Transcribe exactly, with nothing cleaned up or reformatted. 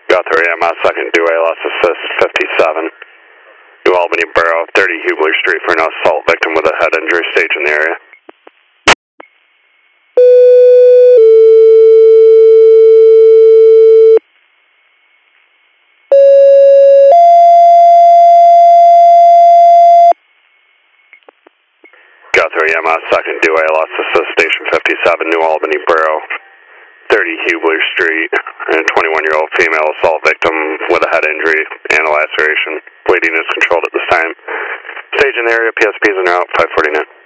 Guthrie, I'm on second due, loss assist fifty-seven. New Albany Borough, thirty Hubler Street for an assault victim with a head injury, stage in the area. Guthrie, I'm on second due, loss assist station fifty-seven, New Albany Borough, thirty Hubler Street, and a twenty-one-year-old female assault victim with a head injury and a laceration. Bleeding is controlled at this time. Stage in the area, P S Ps are now out, five forty-nine.